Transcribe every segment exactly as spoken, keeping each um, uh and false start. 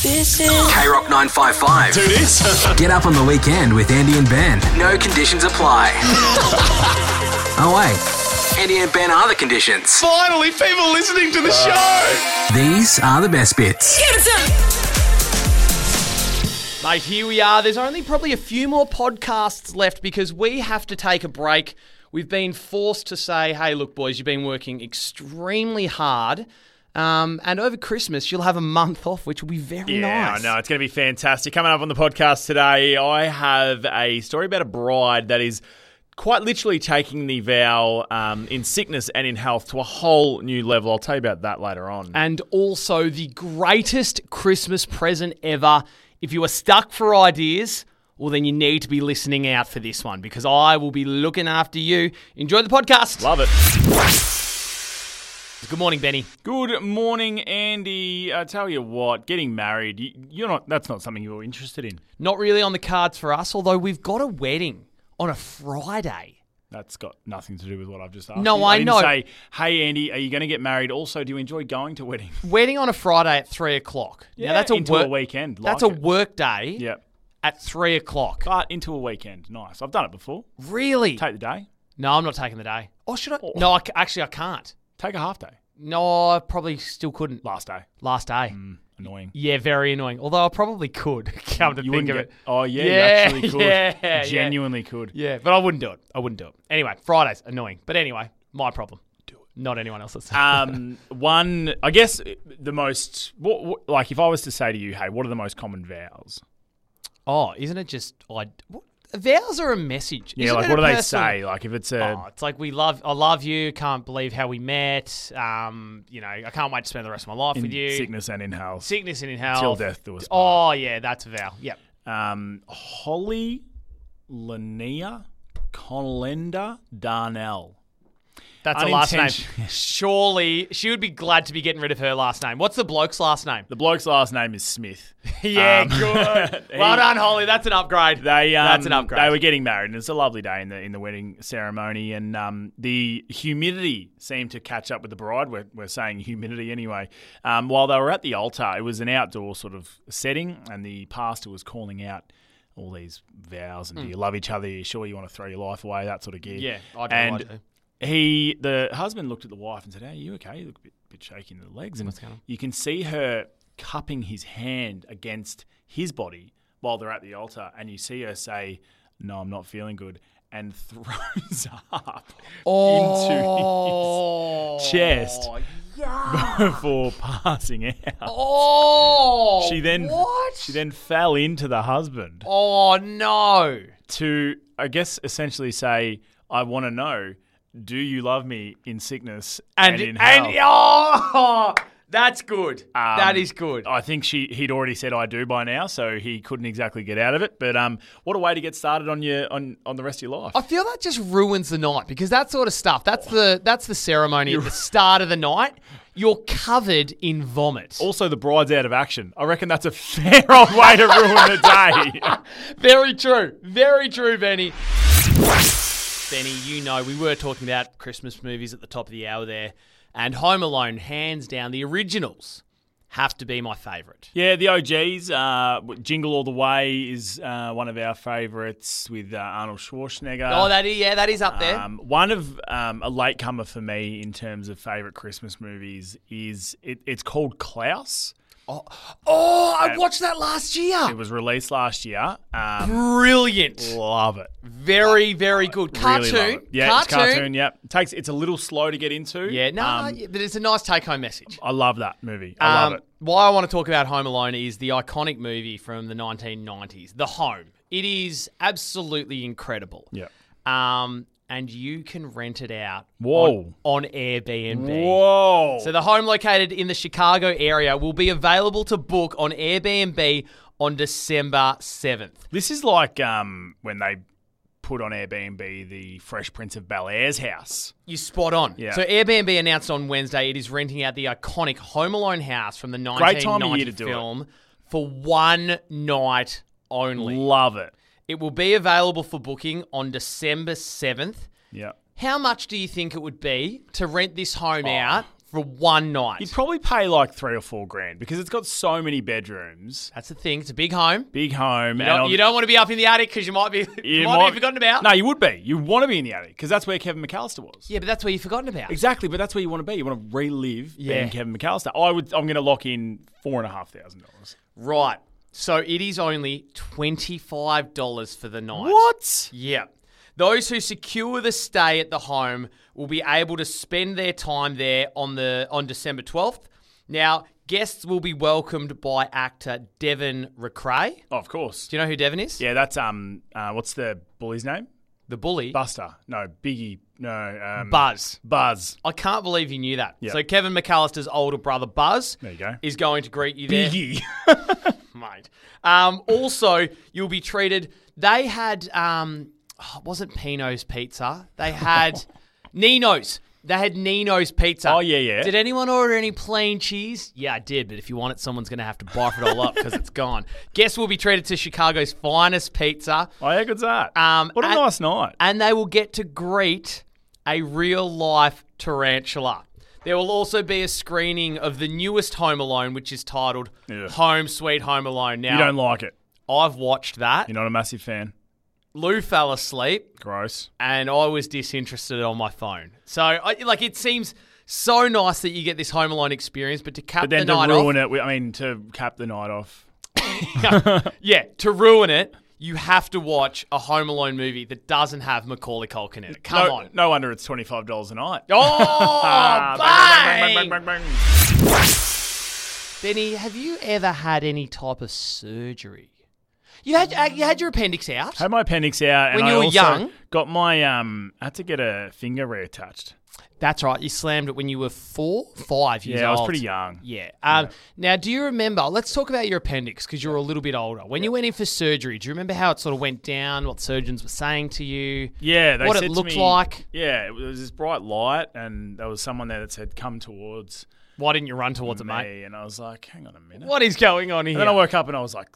This is K-Rock nine five five. Do this. Get up on the weekend with Andy and Ben. No conditions apply. Oh, wait. Andy and Ben are the conditions. Finally, people listening to the show. These are the best bits. Mate, here we are. There's only probably a few more podcasts left because we have to take a break. We've been forced to say, hey, look, boys, you've been working extremely hard. Um, and over Christmas, you'll have a month off, which will be very yeah, nice. I know. It's going to be fantastic. Coming up on the podcast today, I have a story about a bride that is quite literally taking the vow um, in sickness and in health to a whole new level. I'll tell you about that later on. And also the greatest Christmas present ever. If you are stuck for ideas, well, then you need to be listening out for this one because I will be looking after you. Enjoy the podcast. Love it. Good morning, Benny. Good morning, Andy. I tell you what, getting married, you, you're not. That's not something you're interested in. Not really on the cards for us, although we've got a wedding on a Friday. That's got nothing to do with what I've just asked No, you. I I didn't know. say, hey, Andy, are you going to get married? Also, do you enjoy going to weddings? Wedding on a Friday at three o'clock. Yeah, now, that's a into work, a weekend. Like That's a it. work day Yep. at three o'clock. But into a weekend. Nice. I've done it before. Really? Take the day. No, I'm not taking the day. Oh, should I? Oh. No, I, c- actually, I can't. Take a half day. No, I probably still couldn't. Last day. Last day. Mm, annoying. Yeah, very annoying. Although I probably could, come to You think wouldn't of get, it. Oh, yeah, Yeah, you actually could. yeah, yeah. Genuinely could. Yeah, but I wouldn't do it. I wouldn't do it. Anyway, Fridays, annoying. But anyway, my problem. Do it. Not anyone else's. Um, one, I guess the most, what, what, like if I was to say to you, hey, what are the most common vows? Oh, isn't it just... I, what, vows are a message. Yeah, Isn't like it what a do they personal- say? Like if it's a, Oh, it's like we love. I love you. Can't believe how we met. Um, you know, I can't wait to spend the rest of my life in with you. sickness and in health. Sickness and in health. Till death do us part. Oh yeah, that's a vow. Yep. Um, Holly Linnea Collender Darnell. That's a last name. Unintention- Surely she would be glad to be getting rid of her last name. What's the bloke's last name? The bloke's last name is Smith. yeah, Um, good. he- Well done, Holly. That's an upgrade. They um, That's an upgrade. They were getting married, and it's a lovely day in the in the wedding ceremony. And um, the humidity seemed to catch up with the bride. We're, we're saying humidity anyway. Um, while they were at the altar, it was an outdoor sort of setting, and the pastor was calling out all these vows and do you love each other? Are you sure you want to throw your life away? That sort of gear. Yeah, I do. And I do. he, the husband, looked at the wife and said, "Hey, are you okay? You look a bit, bit shaky in the legs." And What's going on? you can see her cupping his hand against his body while they're at the altar, and you see her say, "No, I'm not feeling good," and throws up Oh, into his chest yeah. before passing out. Oh, She then what? she then fell into the husband Oh no. to, I guess, essentially say, "I want to know, do you love me in sickness and, And in and, health?" oh, that's good. Um, that is good. I think she he'd already said "I do" by now, so he couldn't exactly get out of it. But um, what a way to get started on your on, on the rest of your life. I feel that just ruins the night because that sort of stuff. That's the that's the ceremony at the start of the night. You're covered in vomit. Also, the bride's out of action. I reckon that's a fair old way to ruin the day. Very true. Very true, Benny. Benny, you know, we were talking about Christmas movies at the top of the hour there, and Home Alone, hands down, the originals have to be my favourite. Yeah, the O Gs. Uh, Jingle All the Way is uh, one of our favourites with uh, Arnold Schwarzenegger. Oh, that is, yeah, that is up there. Um, one of um, a latecomer for me in terms of favourite Christmas movies is it, it's called Klaus. oh, oh, I uh, watched that last year. It was released last year. Um, Brilliant. love it. Very, very good. Really love Cartoon. it. Yeah, cartoon. it's cartoon. Yep, it takes. It's a little slow to get into. Yeah, no, Um, no, but it's a nice take-home message. I love that movie. I Um, love it. Why I want to talk about Home Alone is the iconic movie from the nineteen nineties, The Home. It is absolutely incredible. Yeah. Um, and you can rent it out Whoa. on, on Airbnb. Whoa. So the home located in the Chicago area will be available to book on Airbnb on December seventh. This is like um, when they put on Airbnb the Fresh Prince of Bel-Air's house. You spot on. Yeah. So Airbnb announced on Wednesday it is renting out the iconic Home Alone house from the Great time of nineteen ninety year to do it. film for one night only. Love it. It will be available for booking on December seventh. Yeah. How much do you think it would be to rent this home out for one night. You'd probably pay like three or four grand because it's got so many bedrooms, That's the thing. It's a big home. big home. You and don't, I'll- you don't want to be up in the attic because you might be, you might be forgotten about. No, you would be. You want to be in the attic because that's where Kevin McAllister was. Yeah, but that's where you've forgotten about. Exactly, but that's where you want to be. You want to relive Yeah. being Kevin McAllister. I would. I'm going to lock in four and a half thousand dollars. Right. So it is only twenty-five dollars for the night. What? Yeah. Those who secure the stay at the home will be able to spend their time there on the on December twelfth. Now, guests will be welcomed by actor Devon Recray. Oh, of course. Do you know who Devon is? Yeah, that's um. Uh, what's the bully's name? The bully. Buster. No, Biggie. No. Um, Buzz. Buzz. I can't believe you knew that. Yeah. So Kevin McAllister's older brother Buzz There you go. is going to greet you there. Biggie. Mate. Um, also, you'll be treated. They had, um, oh, it wasn't Pino's Pizza. They had Nino's. They had Nino's Pizza. Oh, yeah, yeah. Did anyone order any plain cheese? Yeah, I did, but if you want it, someone's going to have to barf it all up because it's gone. Guests will be treated to Chicago's finest pizza. Oh, how good's that? Um, what a and- nice night. And they will get to greet a real-life tarantula. There will also be a screening of the newest Home Alone, which is titled Ugh. Home Sweet Home Alone. Now, You don't like it. I've watched that. You're not a massive fan. Lou fell asleep, Gross. and I was disinterested on my phone. So, I, like, it seems so nice that you get this Home Alone experience, but to cap But then the to night ruin off, it, we- I mean, to cap the night off. yeah, to ruin it, you have to watch a Home Alone movie that doesn't have Macaulay Culkin in it. Come no, on. No wonder it's twenty-five dollars a night. Oh, Bang, bang! bang, bang, bang, bang. Benny, have you ever had any type of surgery? You had uh, you had your appendix out. Had my appendix out, and When I you were also young? got my um. I had to get a finger reattached. That's right. You slammed it when you were four, five years Yeah, I old. was pretty young. Yeah. Um, Now, do you remember? Let's talk about your appendix because you're a little bit older. When you went in for surgery, do you remember how it sort of went down? What surgeons were saying to you? Yeah, they What it said to looked me- like? Yeah, it was this bright light, and there was someone there that said, "Come towards Why didn't you run towards it, me," mate? and I was like, "Hang on a minute." What is going on here? And then I woke up and I was like,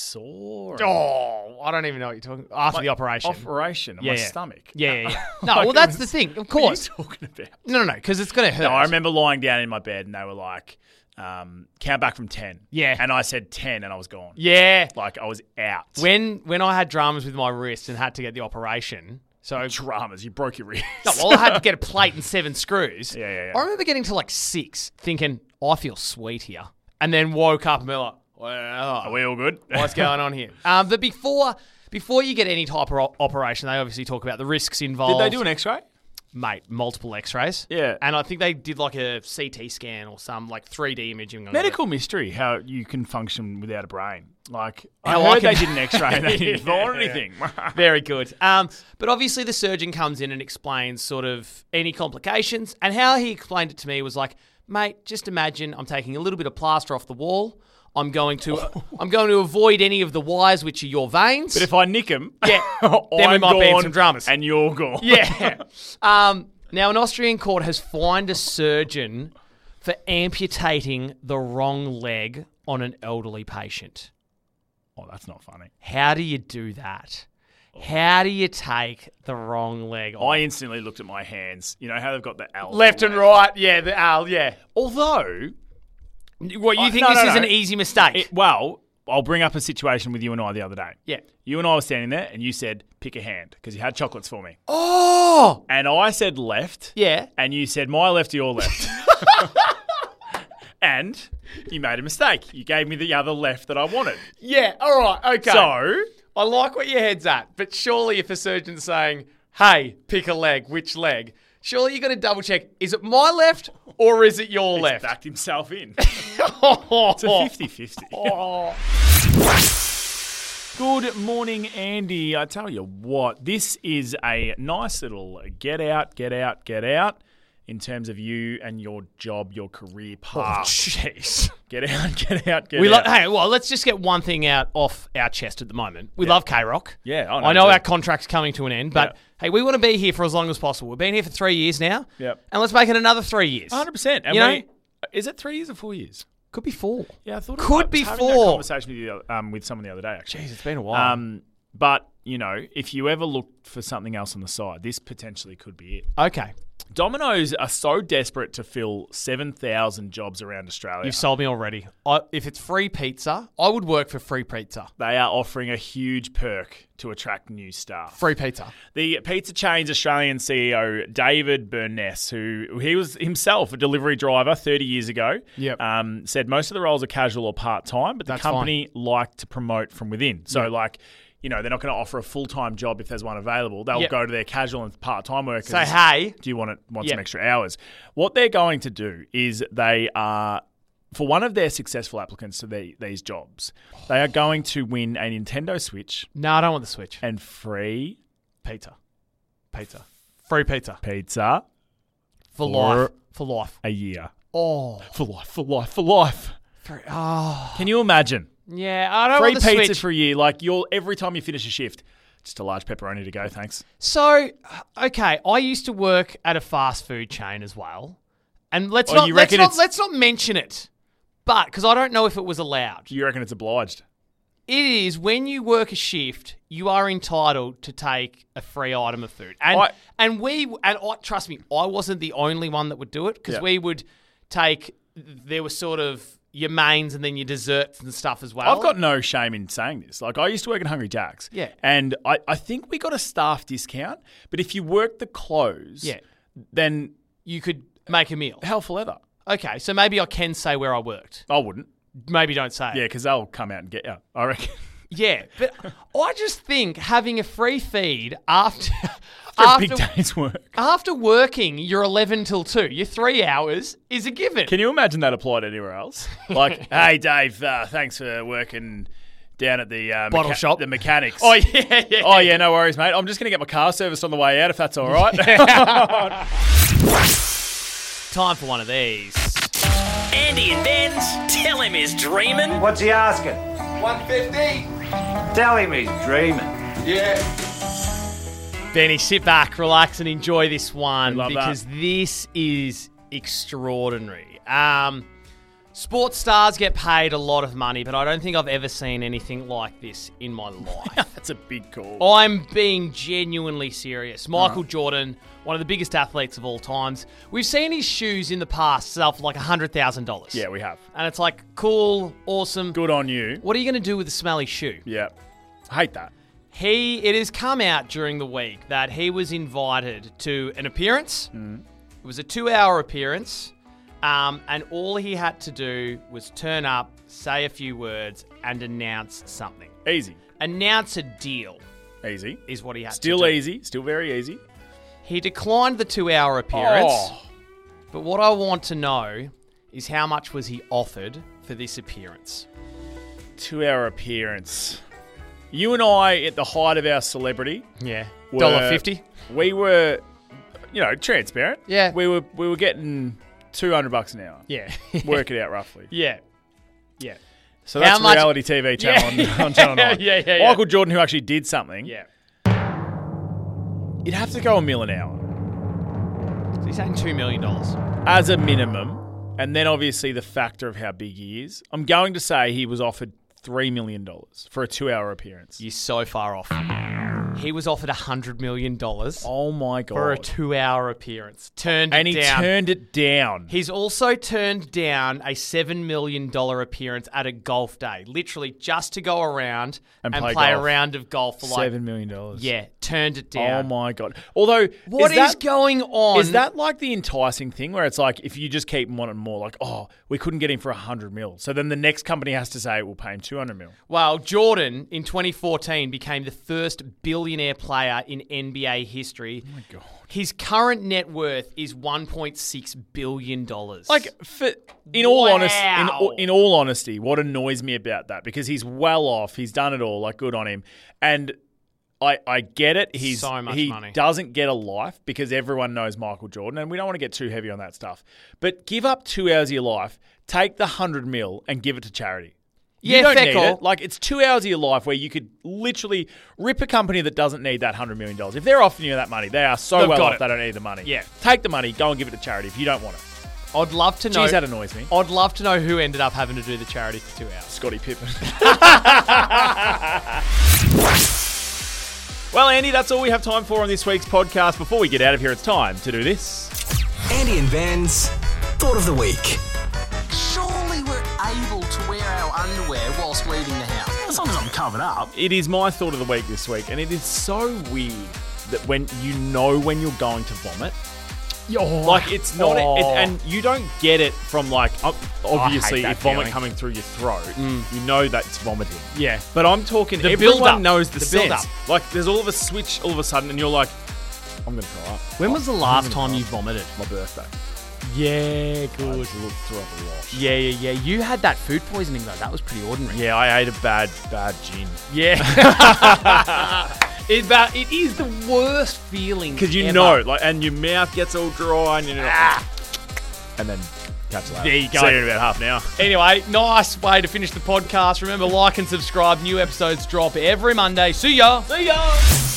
sore. Oh, I don't even know what you're talking after the operation. Operation on Yeah, my yeah. stomach. Yeah, yeah, yeah. No, Like, well, it that's was- the thing. Of What are you course. talking about? No, no, no, because it's going to hurt. No, I remember lying down in my bed and they were like, um, count back from ten. Yeah. And I said ten and I was gone. Yeah. Like I was out. When when I had dramas with my wrist and had to get the operation, so Dramas, you broke your wrist. no, well, I had to get a plate and seven screws. Yeah, yeah, yeah. I remember getting to like six, thinking I feel sweet here, and then woke up and be like, well, Are we all good? what's going on here? Um, but before before you get any type of o- operation, they obviously talk about the risks Did involved. they do an X-ray? Mate, multiple X-rays. Yeah. and I think they did like a C T scan or some like three D imaging. on it. Medical mystery, how you can function without a brain. Like, How I I heard can- they did an X-ray and they didn't Yeah, find yeah. anything. Very good. Um, but obviously the surgeon comes in and explains sort of any complications. And how he explained it to me was like, mate, just imagine I'm taking a little bit of plaster off the wall. I'm going to I'm going to avoid any of the wires, which are your veins. But if I nick them, Yeah, then we I'm might be in gone some dramas. and you're gone. yeah. Um, now, an Austrian court has fined a surgeon for amputating the wrong leg on an elderly patient. Oh, that's not funny. How do you do that? How do you take the wrong leg off? I instantly looked at my hands. You know how they've got the L? Left and right, yeah, the Al, yeah. Although, What, you Uh, think no, this no, is no. an easy mistake? it, well, I'll bring up a situation with you and I the other day. yeah. You and I were standing there and you said, pick a hand because you had chocolates for me. Oh! And I said left. Yeah. And you said my left or your left. And you made a mistake. You gave me the other left that I wanted. Yeah, all right, okay. So, I like what your head's at, but surely if a surgeon's saying, hey, pick a leg, which leg? Surely you got to double check, is it my left or is it your he's left? backed himself in. Oh. It's a fifty-fifty. Good morning, Andy. I tell you what, this is a nice little get out, get out, get out in terms of you and your job, your career Oh, path. jeez. Get out, get out, get We lo- out. hey, well, let's just get one thing out off our chest at the moment. We love K-Rock. Yeah, I know, I know too. our contract's coming to an end, but Yeah. hey, we want to be here for as long as possible. We've been here for three years now, Yep. and let's make it another three years. one hundred percent. And You know- we, is it three years or four years? Could be four. Yeah, I thought Could I was be having that four. conversation with you, um, with someone the other day, actually. Jeez, it's been a while. Um, but you know, if you ever look for something else on the side, this potentially could be it. okay. Domino's are so desperate to fill seven thousand jobs around Australia. You've sold me already. I, if it's free pizza, I would work for free pizza. They are offering a huge perk to attract new staff. Free pizza. The pizza chain's Australian C E O, David Burness, who he was himself a delivery driver thirty years ago, Yep. um, said most of the roles are casual or part-time, but the That's company like to promote from within. So, like, you know, they're not going to offer a full-time job if there's one available. They'll Yep. go to their casual and part-time workers. Say, hey. Do you want it, want Yep. some extra hours? What they're going to do is they are, for one of their successful applicants to the, these jobs, they are going to win a Nintendo Switch No, I don't want the Switch. and free Pizza. Pizza. Free pizza. pizza For For- life. For life. a year. Oh. For life, for life, for life. Free. Oh. Can you imagine? Yeah, I don't Free want the pizza Switch. for a year. Like, you'll every time you finish a shift, just a large pepperoni to go, thanks. So, okay, I used to work at a fast food chain as well. And let's Oh, not you let's reckon not, it's- let's not mention it. But because I don't know if it was allowed. Do you reckon it's obliged? It is when you work a shift, you are entitled to take a free item of food. And I- and we and I, trust me, I wasn't the only one that would do it because Yeah. we would take there was sort of your mains and then your desserts and stuff as well. I've got no shame in saying this. Like, I used to work at Hungry Jack's. Yeah. And I, I think we got a staff discount, but if you work the close, Yeah. then you could make a meal. hell for leather. Okay, so maybe I can say where I worked. I wouldn't. Maybe don't say it. Yeah, because they'll come out and get you, I reckon. Yeah, but I just think having a free feed after For a after, big day's work. after working your eleven till two, your three hours is a given. Can you imagine that applied anywhere else? Like, hey, Dave, uh, thanks for working down at the uh, Bottle shop. the mechanics. Oh yeah, yeah. Oh, yeah, no worries, mate. I'm just going to get my car serviced on the way out, if that's all right. Time for one of these. Andy and Ben's Tell Him He's Dreaming. What's he asking? one fifty. Tell him he's dreaming. Yeah. Benny, sit back, relax, and enjoy this one Love that. because this is extraordinary. Um, sports stars get paid a lot of money, but I don't think I've ever seen anything like this in my life. That's a big call. I'm being genuinely serious. Michael Jordan, one of the biggest athletes of all times. We've seen his shoes in the past sell for like one hundred thousand dollars. Yeah, we have. And it's like, cool, awesome. Good on you. What are you going to do with a smelly shoe? Yeah. I hate that. He, it has come out during the week that he was invited to an appearance. Mm. It was a two-hour appearance, um, and all he had to do was turn up, say a few words, and announce something. Easy. Announce a deal Easy. is what he had Still to do. easy. Still very easy. He declined the two-hour appearance, Oh. but what I want to know is how much was he offered for this appearance? Two-hour appearance. You and I, at the height of our celebrity, Yeah, were- dollar fifty. we were, you know, transparent. Yeah. We were we were getting two hundred bucks an hour. Yeah, Work it out roughly. yeah, yeah, So How that's much- reality T V channel Yeah. on, on Channel nine. Yeah, yeah, yeah. Michael Jordan, who actually did something, yeah. you'd have to go a mil an hour So he's saying two million dollars. as a minimum. And then obviously the factor of how big he is. I'm going to say he was offered three million dollars for a two-hour appearance. You're so far off. He was offered one hundred million dollars Oh, my God. for a two-hour appearance. Turned and it he down. turned it down. He's also turned down a seven million dollars appearance at a golf day, literally just to go around And and, play play, golf. a round of golf for like, seven million dollars. yeah, turned it Oh, down. my God. Although, What is is that, going on? is that like the enticing thing where it's like if you just keep wanting more, like, oh, we couldn't get him for one hundred mil. So then the next company has to say, we'll pay him two hundred mil. Well, Jordan in twenty fourteen became the first billionaire player in N B A history. Oh, my God. His current net worth is one point six billion dollars. Like, for, in all Wow. honesty, in, all- in all honesty, what annoys me about that, because he's well off, he's done it all, like, good on him. And I, I get it. He's So much he money. doesn't get a life because everyone knows Michael Jordan, and we don't want to get too heavy on that stuff. But give up two hours of your life, take the hundred mil, and give it to charity. You Yeah, don't fair need call. it. Like, it's two hours of your life where you could literally rip a company that doesn't need that hundred million dollars. If they're offering you that money, they are so They've well got off it. they don't need the money. Yeah. Take the money, go and give it to charity if you don't want it. I'd love to know. Jeez, that annoys me. I'd love to know who ended up having to do the charity for two hours. Scottie Pippen. Well, Andy, that's all we have time for on this week's podcast. Before we get out of here, it's time to do this. Andy and Ben's Thought of the Week. Surely we're able to wear our underwear whilst leaving the house. As long as I'm covered up. It is my thought of the week this week, and it is so weird that when you know when you're going to vomit, like it's not, Oh. it, and you don't get it from like ob- obviously that if vomit feeling. coming through your throat, you know that's vomiting. Yeah. But I'm talking. The everyone build-up. knows the, The sense. build-up. Like there's all of a switch all of a sudden, and you're like, I'm gonna throw up. When was the I'm last gonna time throw you up. vomited? My birthday. Yeah, I good. just looked through up a lot. Yeah, yeah, yeah. You had that food poisoning though. That was pretty ordinary. Yeah, I ate a bad, bad gin. Yeah. it, but it is the worst feeling. Because you ever. know, like, and your mouth gets all dry, and you're like, ah. and then catch you later. There you go. See you in about half an hour. Anyway, nice way to finish the podcast. Remember, like and subscribe. New episodes drop every Monday. See ya. See ya.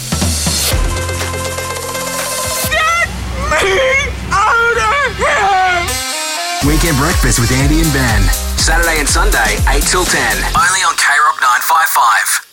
Weekend Breakfast with Andy and Ben. Saturday and Sunday, eight till ten. Only on K Rock nine five five.